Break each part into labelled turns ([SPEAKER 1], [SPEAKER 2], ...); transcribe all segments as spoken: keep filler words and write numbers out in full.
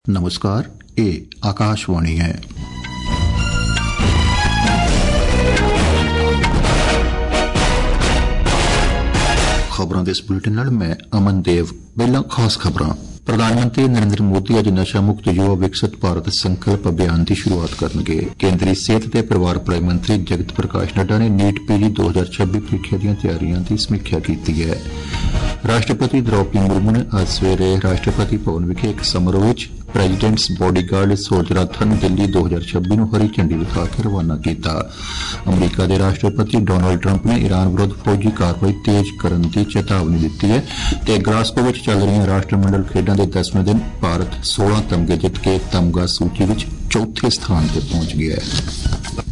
[SPEAKER 1] नमस्कार, ये आकाशवाणी है। खबरों के इस बुलेटिन नाल मैं अमन देव। पहला खास खबरां। प्रधानमंत्री नरेंद्र मोदी अज नशा मुक्त युवा विकसित भारत संकल्प अभियान की शुरुआत करनगे। केंद्रीय सेहत ते परिवार भलाई मंत्री जगत प्रकाश नड्डा ने नीट पीजी दो हजार छब्बी परीक्षा दी तैयारियां की समीक्षा की है। राष्ट्रपति द्रौपदी मुर्मू ने आज सवेरे राष्ट्रपति भवन विखे एक समारोह विच प्रेजिडेंट्स बॉडीगार्ड सोल्जराथन दिल्ली दो हजार छब्बी नूं हरी झंडी विखा के रवाना किया। अमरीका के राष्ट्रपति डोनाल्ड ट्रंप ने ईरान विरुद्ध फौजी कार्रवाई तेज करने की चेतावनी दी है ते ग्लासगो विच चल रही राष्ट्रमंडल खेडां दे दसवें दिन भारत सोलह तमगे जित के तमगा सूची विच चौथे स्थान पर पहुंच गया है।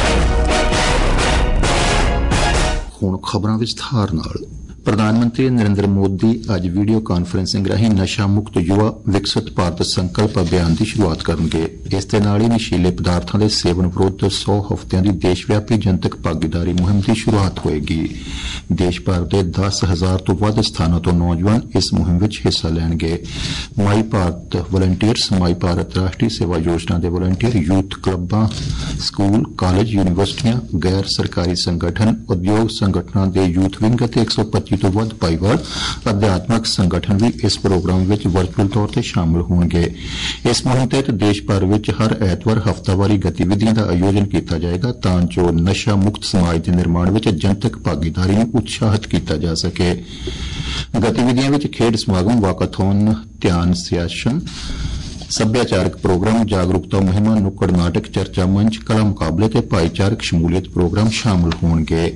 [SPEAKER 1] हुण खबरां विस्तार नाल। प्रधानमंत्री नरेंद्र मोदी अज वीडियो कांफ्रेंसिंग राही नशा मुक्त युवा विकसित भारत संकल्प अभियान की शुरुआत करेंगे। इस दे नाल ही नशीले पदार्थों के सेवन विरुद्ध सौ हफ्तियां की देशव्यापी जनतक भागीदारी मुहिम की शुरुआत होएगी। देश भर के दस हजार तो वध स्थानों तो नौजवान इस मुहिम में हिस्सा लैणगे। My Bharat volunteers, my Bharat राष्ट्रीय सेवा योजना के वॉलंटियर, यूथ क्लबां, स्कूल, कॉलेज, यूनिवर्सिटियां, गैर सरकारी संगठन, उद्योग संगठनों के यूथ विंग ते एक सौ पच्चीस तो वध पाईवाल अध्यात्मक संगठन भी इस प्रोग्राम में वर्चुअल तौर पर शामिल होंगे। इस मुहिम तहत देश भर में हर ऐतवार हफ्तावारी गतिविधियों का आयोजन किया जाएगा तां जो नशा मुक्त समाज के निर्माण में जनतक भागीदारी को उत्साहित किया जा सके। गतिविधियों में खेड समागम, वाकाथॉन, ध्यान सेशन, सभ्याचारक प्रोग्राम, जागरूकता मुहिम, नुक्कड़ नाटक, चर्चा मंच, कला मुकाबले ते भाईचारक शमूलियत प्रोग्राम शामिल होंगे।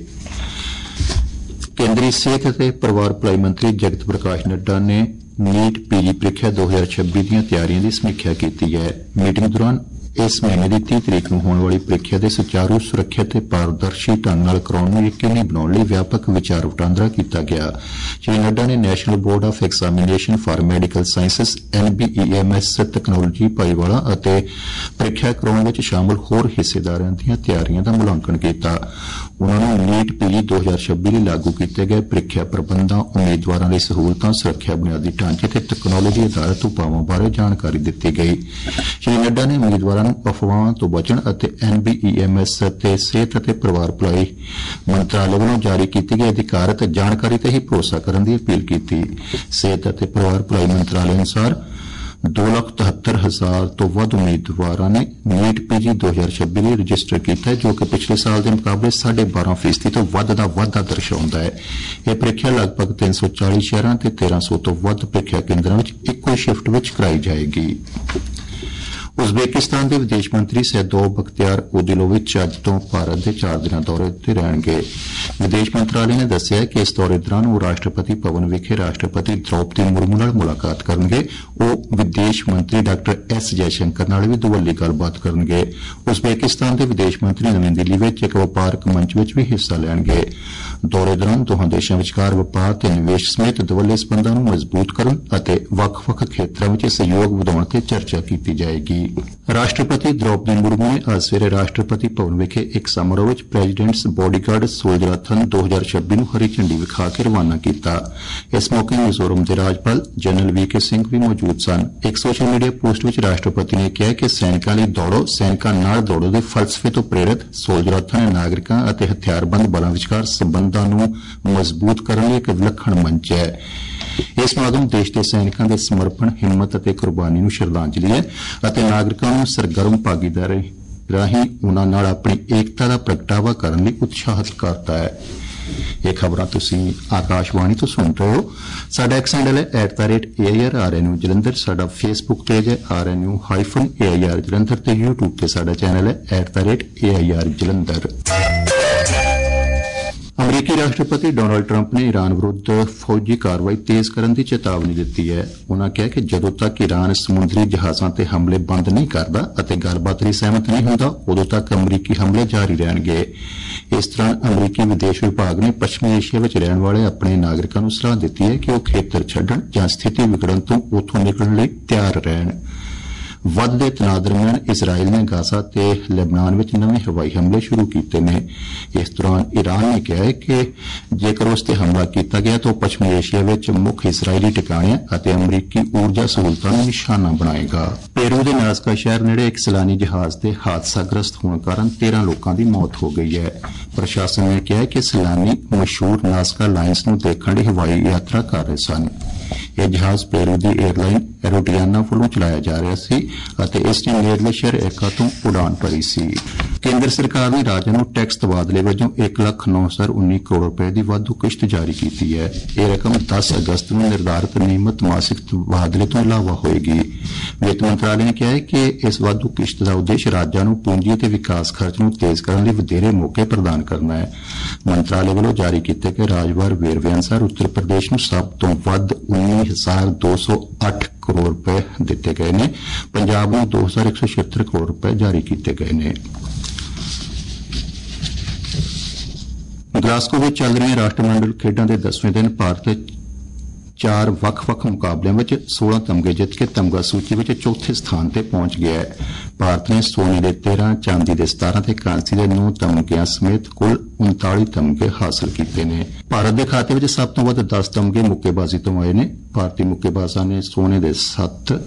[SPEAKER 1] केंद्रीय सेहत ते परिवार भलाई मंत्री जगत प्रकाश नड्डा ने नीट पीजी परीक्षा दो हजार छब्बी दी तैयारियां की समीक्षा की है। मीटिंग दौरान इस महीने की तीह तरीक नूं होने वाली परीक्षा के सुचारू, सुरक्षित ते पारदर्शी ढंग नाल कराउण नूं यकीनी बनाउण लई व्यापक विचार वटांदरा किया गया। श्री नड्डा ने national board of examination for medical sciences N B E M S technology भाईवाला अते परीक्षा कराउण विच शामिल होर हिस्सेदारां दी तैयारियां दा मुलांकन किया। उन्होंने नीट पीजी दो हजार छब्बी लई लागू किए गए परीक्षा प्रबंधां, उम्मीदवारों की सहूलतां, सुरक्षा बुनियादी ढांचे ते तकनोलॉजी आधारित उपावां बारे जानकारी दी गई। श्री नड्डा ने उम्मीदवारों अफवाहों तो बचण अते N B E M S ते सेहत अते परिवार भलाई मंत्रालय वालों जारी की गई अधिकारत जानकारी ते ही भरोसा करने की अपील की। सेहत अते परिवार भलाई मंत्रालय अनुसार दो लाख तिहत्तर हजार तो वध उम्मीदवारों ने नीट पीजी दो हजार छब्बी लिए रजिस्टर किया, जो कि पिछले साल के मुकाबले साढ़े बारह फीसदी तो वध का वाधा दर्शाता है। यह परीक्षा लगभग तीन सौ चालीस शहरों से तेरह सौ तो वध परीक्षा केंद्रों में इको शिफ्ट में कराई जाएगी। उज़बेकिस्तान के विदेश मंत्री सैदो बख्तियार ओदिलोविच अज तो भारत के चार दिन दौरे पर रहेंगे। विदेश मंत्रालय ने दस्सिया कि इस दौरे दौरान वो राष्ट्रपति भवन विखे राष्ट्रपति द्रौपदी मुर्मू नाल मुलाकात करेंगे। वो विदेश मंत्री डॉक्टर एस जयशंकर नाल भी दुवल्ली गलबात करेंगे। उज़बेकिस्तान के विदेश मंत्री नवीं दिल्ली में एक व्यापारक मंच में भी हिस्सा लेंगे। दौरे दौरान दोहां देशों विचकार व्यापार ते निवेश समेत दुवल्ले संबंधां नूं मजबूत करन अते वख-वख खेत्रां विच सहयोग वधाउण ते चर्चा की जाएगी। राष्ट्रपति द्रौपदी मुर्मू ने आज सवेरे राष्ट्रपति भवन विखे एक समारोह में प्रेजिडेंट्स बॉडीगार्ड सोल्जराथन दो हजार छब्बी नूं हरी झंडी विखा के रवाना किया। इस मौके मिजोरम के राज्यपाल जनरल वी के सिंह भी मौजूद सन। एक सोशल मीडिया पोस्ट में राष्ट्रपति ने कहा कि सैनिकों लई दौड़ो, सैनिकों नाल दौड़ो के फलसफे तो प्रेरित सोल्जराथन नागरिकों अते हथियारबंद बलों विचकार संबंधां नूं मजबूत करने लई एक विलक्षण मंच है। यह समागम देश के सैनिकों के समर्पण, हिम्मत और कुर्बानी नूं श्रद्धांजलि है अते नागरिकों नूं सरगर्म भागीदारी राही उन्हां नाल अपनी एकता का प्रगटावा करने लई उत्साहित करता है। ये खबरां तुसीं आकाशवाणी तो सुन रहे हो। साडा एक्स हैंडल है at the rate A I R R N U Jalandhar. साडा फेसबुक पेज है R N U hyphen A I R Jalandhar ते यूट्यूब ते साडा चैनल है at the rate A I R Jalandhar. अमरीकी राष्ट्रपति डोनाल्ड ट्रंप ने ईरान विरुद्ध फौजी कार्रवाई तेज करने की चेतावनी दी है। उन्होंने कहा कि जदों तक ईरान समुद्री जहाज़ों ते हमले बंद नहीं करता अते गलबात लई सहमत नहीं होंदा, उदों तक अमरीकी हमले जारी रहणगे। इस दौरान अमरीकी विदेश विभाग ने पश्चिमी एशिया में रहने वाले अपने नागरिकों को सलाह दी है कि वह खेतर छड्डण जां स्थिति विगड़न तो उत्थों निकलण लई तैयार रहण। वधदे तनाव दरम्यान इसराइल ने गाजा ते लेबनान में नवे हवाई हमले शुरू किए हैं। इस दौरान ईरान ने कहा है कि जेकर उस ते हमला किया गया तो पश्चिमी एशिया में मुख्य इसराइली ठिकाणियां अते अमरीकी ऊर्जा सहूलतां नूं निशाना बनाएगा। पेरू के नाजका शहर नेड़े एक सैलानी जहाज के हादसाग्रस्त होने कारण तेरह लोगों की मौत हो गई है। प्रशासन ने कहा कि सैलानी मशहूर नाजका लाइन्स नूं देखण लई हवाई यात्रा कर रहे सन। यह जहाज पेरू की एयरलाइन एरोटियाना वालों चलाया जा रहा सी अते इसने नेड़ले शहर एका तो उड़ान भरी सी। केंद्र सरकार ने राज्य नूं टैक्स तबादले वजों एक लख नौ हजार उन्नी करोड़ रुपए की वाधू किश्त जारी की है। यह रकम दस अगस्त में निर्धारित नियमित मासिक तबादले तो इलावा होएगी। वित्त मंत्रालय ने कहा है कि इस वाधू किश्त का उद्देश्य राज्यों नूं पूंजी ते विकास खर्च नूं तेज करने लई वधेरे मौके प्रदान करना है। मंत्रालय वालों जारी किए गए राजवार वेरवे अनुसार उत्तर प्रदेश नूं सब तो वध उन्नी हजार दो सौ अठ करोड़ रुपए दिते गए ने। पंजाब नूं दो हजार एक सौ छिहत्तर करोड़ रुपए जारी किए गए ने। ग्लासगो में चल रही राष्ट्रमंडल खेडों के दसवें दिन भारत चार वख-वख मुकाबलों में सोलह तमगे जित के तमगा सूची में चौथे स्थान पर पहुंच गया है। भारत ने सोने के तेरह, चांदी के सतारह ते कांसी के नौ तमगियां समेत कुल उनताली तमगे हासिल किए हैं। भारत के खाते में सब तो वध दस तमगे मुक्केबाजी तो आए ने। भारतीय मुक्केबाजा ने सोने के सत्त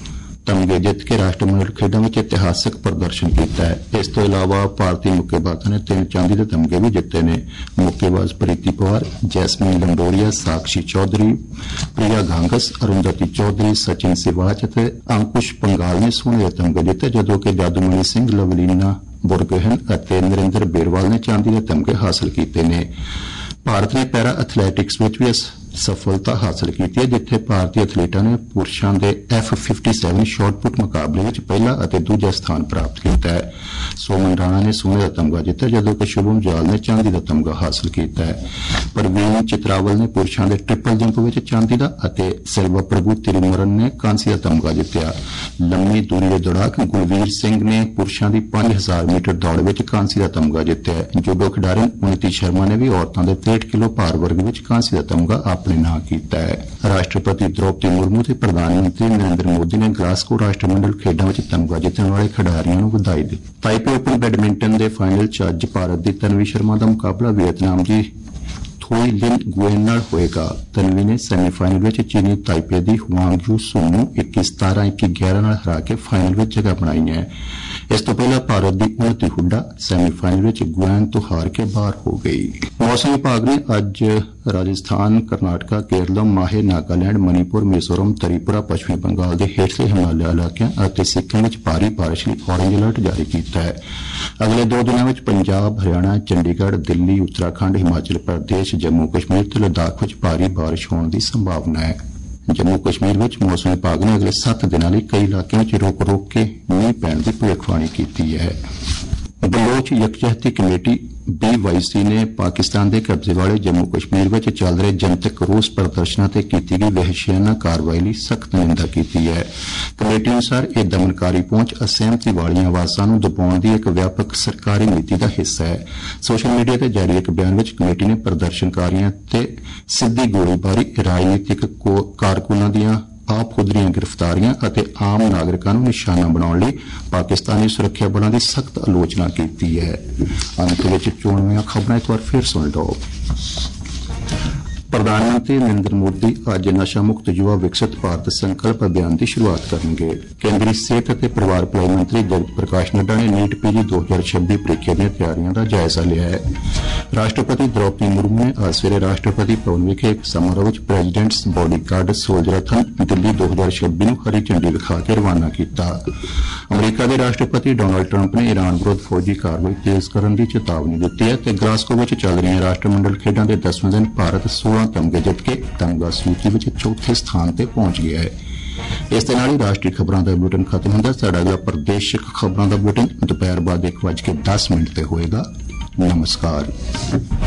[SPEAKER 1] तमगे जित के राष्ट्रमंडल खेडों में इतिहासक प्रदर्शन किया है। इस तो इलावा भारतीय मुक्केबाजा ने तीन चांदी के तमगे भी जिते ने। मुक्केबाज प्रीति पवार, जैस्मीन लंडोरिया, साक्षी चौधरी, प्रिया गांगस, अरुंधति चौधरी, सचिन सिवाच और अंकुश पंगाल ने सोने के तमगे जिते, जदों कि जादूमणि सिंह, लवलीना बुरगोहन और नरेंद्र बेरवाल ने चांदी के तमगे हासिल किए हैं। भारत ने पैरा एथलैटिक्स में भी सफलता हासिल की है, जिथे भारतीय एथलीटा ने पुरुषों के एफ फिफ्टी सैवन शॉटपुट मुकाबले में पहला और दूजा स्थान प्राप्त किया है। सोमन राणा ने सोने का तमगा जीता, जदों कि शुभम जाल ने चांदी का तमगा हासिल किया है। परवीन चित्रावल ने पुरुषों के ट्रिपल जंप में चांदी का और सिल्वा प्रभु तिरुमरन ने कांसी का तमगा जीत्या। लंबी दूरी के दौड़ाक गुलवीर सिंह ने पुरुषों की पांच हजार मीटर दौड़ में कांसी का तमगा जीत्या है। जूडो खिडारी उन्नति शर्मा ने भी औरतों के तिरसठ किलो भार वर्ग में कांसी का तमगा अपने नाम किया है। राष्ट्रपति द्रौपदी मुर्मू और प्रधानमंत्री नरेंद्र मोदी ने ग्लासगो राष्ट्रमंडल खेडों में तमगा जीतने वाले खिडारियों को बधाई दी। ताइपे ओपन बैडमिंटन के फाइनल च अज भारत की तन्वी शर्मा का मुकाबला वियतनाम की थोई लिन गुएन नाल होएगा। तन्वी ने सैमीफाइनल में चीनी ताइपे की हुआंग सू नूं इक्की सतारह इक्की ग्यारह नाल हरा के फाइनल में जगह बनाई है। इस तो पहला भारत की उन्नति हुड्डा सैमीफाइनल में गुएन तो हार के बाहर हो गई। मौसम विभाग ने अज राजस्थान, कर्नाटका, केरल, माहे, नागालैंड, मणिपुर, मिजोरम, त्रिपुरा, पश्चिमी बंगाल के हेठले हिमालय इलाकों और सिक्किम में भारी बारिश लई ऑरेंज अलर्ट जारी किया है। अगले दो दिनों में पंजाब, हरियाणा, चंडीगढ़, दिल्ली, उत्तराखंड, हिमाचल प्रदेश, जम्मू कश्मीर और लद्दाख में भारी बारिश होने की संभावना है। जम्मू कश्मीर में मौसम विभाग ने अगले सत्त दिनों लिए कई इलाकों में रोक रोक के मींह पैण की भविष्यवाणी की है। Baloch Yakjehti Committee B Y C ने पाकिस्तान के कब्जे वाले जम्मू कश्मीर में चल रहे जनतक रोस प्रदर्शनों से की गई वहशियाना कार्रवाई की सख्त निंदा की है। कमेटी अनुसार यह दमनकारी पहुंच असहमति वाली आवाज़ों को दबाने की एक व्यापक सरकारी नीति का हिस्सा है। सोशल मीडिया से जारी एक बयान में कमेटी ने प्रदर्शनकारियों से सीधी गोलीबारी, राजनीतिक कारकुनां दीआं आप खुदरियां गिरफ्तारियां और आम नागरिकों को निशाना बनाने लिए पाकिस्तानी सुरक्षा बलों की सख्त आलोचना की है। अंत में चोणवीं खबरें एक बार फिर सुन लो। प्रधानमंत्री नरेंद्र मोदी आज नशा मुक्त युवा विकसित भारत संकल्प अभियान की शुरुआत करेंगे। केंद्रीय सेहत और परिवार भलाई मंत्री जगत प्रकाश नड्डा ने नीट पीजी दो हजार छब्बीस परीक्षा दी तैयारियों का जायजा लिया है। राष्ट्रपति द्रौपदी मुर्मू ने आज सवेरे राष्ट्रपति भवन विखे एक समारोह में प्रेजिडेंट्स बॉडीगार्ड सोल्जराथन दिल्ली दो हजार छब्बीस नूं हरी झंडी विखा के रवाना किया। अमरीका के राष्ट्रपति डोनाल्ड ट्रंप ने ईरान विरुद्ध फौजी कार्रवाई तेज करने की चेतावनी दी है। तो ग्लासगो में चल रही राष्ट्रमंडल खेडों के दसवें दिन भारत सोलह तमगे जित के तमगा सूची में चौथे स्थान पर पहुंच गया है। इस तरह राष्ट्रीय खबरों का बुलेटिन खत्म होता। साडा अगला प्रादेशिक खबरों का बुलेटिन दोपहर बाद एक बज के दस मिनट पर होएगा। नमस्कार।